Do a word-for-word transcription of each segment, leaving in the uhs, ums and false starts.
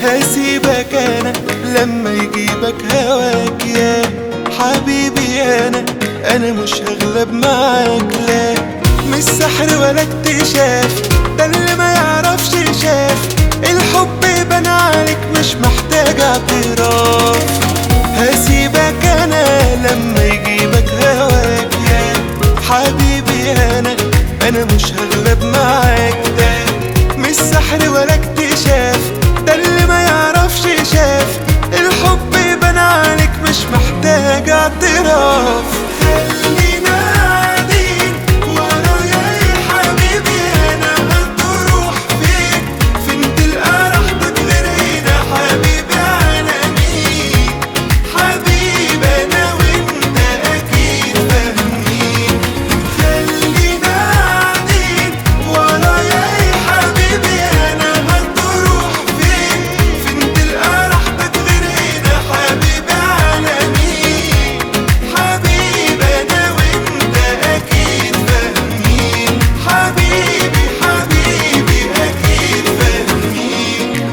هسيبك انا لما يجيبك هواك يا حبيبي، انا انا مش هغلب معاك، لا مش سحر ولا اكتشاف، ده اللي ما يعرفش شاف، الحب بان عليك مش محتاج اعتراف. هسيبك انا لما يجيبك هواك يا حبيبي، انا انا مش هغلب معاك، ده مش سحر ولا اكتشاف، ده اللي ما يعرفش شاف، الحب بان عليك مش محتاج اعتراف. خلينا قاعدين ورايا يا حبيبي، انا هتروح فين فين تلقى راحتك غير هنا حبيبي، على مين حبيبي انا وانت اكيد فاهمين. خلينا قاعدين ورايا يا حبيبي، انا هتروح فين فين تلقى راحتك غير هنا حبيبي، على مين حبيبي انا وانت اكيد فاهمين، حبيبي حبيبي اكيد فاهمين.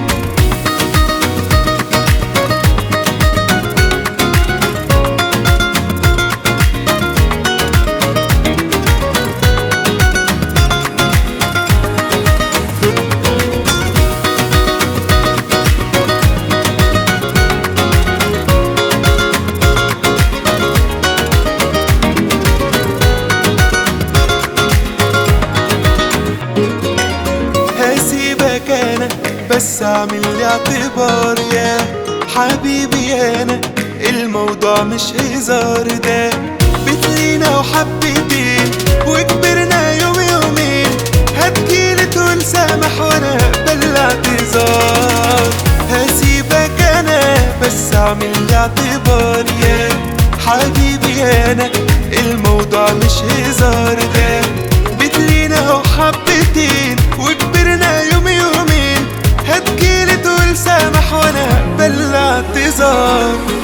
هسيبك انا بس اعمل لي اعتبار يا حبيبي، انا الموضوع مش هزار، ده بتلينا وحبتين وكبرنا يوم يومين، هتجيلي تقول سامح وانا هقبل الاعتذار. هسيبك انا بس اعمل لي اعتبار يا حبيبي، انا الموضوع مش هزار، ده بتلينا وحبتين وكبرنا يوم يومين، هتجيلي تقول سامح وانا هقبل الاعتذار.